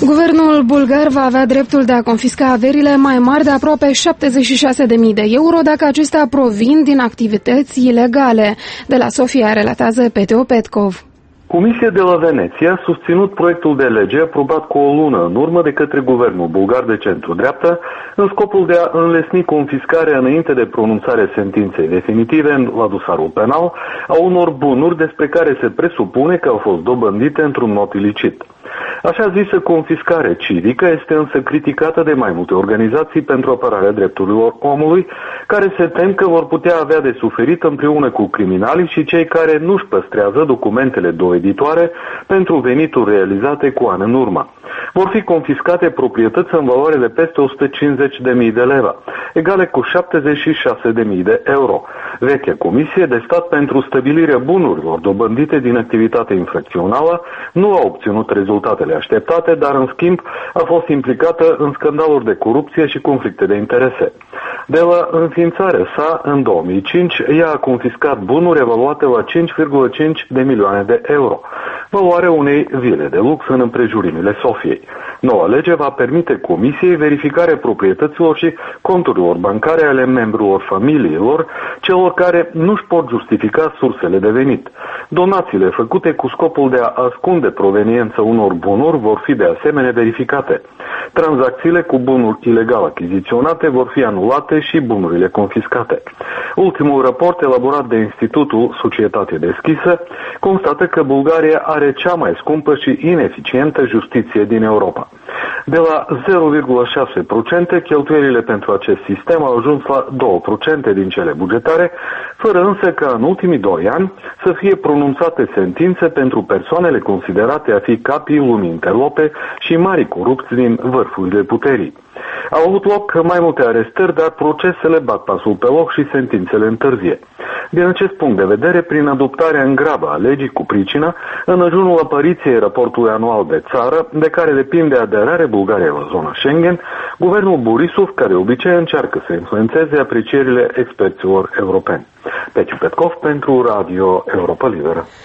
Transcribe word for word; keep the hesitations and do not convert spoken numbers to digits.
Guvernul bulgar va avea dreptul de a confisca averile mai mari de aproape șaptezeci și șase de mii de euro dacă acestea provin din activități ilegale. De la Sofia relatează Peteo Petkov. Comisia de la Veneția a susținut proiectul de lege aprobat cu o lună în urmă de către guvernul bulgar de centru-dreapta în scopul de a înlesni confiscarea înainte de pronunțarea sentinței definitive la dosarul penal a unor bunuri despre care se presupune că au fost dobândite într-un mod ilicit. Așa zisă confiscare civică este însă criticată de mai multe organizații pentru apărarea drepturilor omului, care se tem că vor putea avea de suferit împreună cu criminalii și cei care nu-și păstrează documentele doveditoare pentru venituri realizate cu ani în urmă. Vor fi confiscate proprietăți în valoare de peste o sută cincizeci de mii de leva, egale cu șaptezeci și șase de mii de euro. Vechea Comisie de Stat pentru stabilirea bunurilor dobândite din activitate infracțională nu a obținut rezultatele așteptate, dar în schimb a fost implicată în scandaluri de corupție și conflicte de interese. De la înființarea sa, în două mii cinci, ea a confiscat bunuri evaluate la cinci virgulă cinci de milioane de euro, valoarea unei vile de lux în împrejurimile Sofiei. Noua lege va permite Comisiei verificarea proprietăților și conturilor bancare ale membrilor familiilor, celor care nu-și pot justifica sursele de venit. Donațiile făcute cu scopul de a ascunde proveniența unor bunuri vor fi de asemenea verificate. Tranzacțiile cu bunuri ilegal achiziționate vor fi anulate și bunurile confiscate. Ultimul raport elaborat de Institutul Societate Deschisă constată că Bulgaria are cea mai scumpă și ineficientă justiție din Europa. De la zero virgulă șase la sută cheltuielile pentru acest sistem au ajuns la doi la sută din cele bugetare, fără însă ca în ultimii doi ani să fie pronunțate sentințe pentru persoanele considerate a fi capii lumii interlope și mari corupți din vârfurile puterii. Au avut loc mai multe arestări, dar procesele bat pasul pe loc și sentințele întârzie. Din acest punct de vedere, prin adoptarea în grabă a legii cu pricina, în ajunul apariției raportului anual de țară, de care depinde aderarea Bulgariei la zona Schengen, guvernul Borisov, care obicei încearcă să influențeze aprecierile experților europeni. Peteo Petkov pentru Radio Europa Liberă.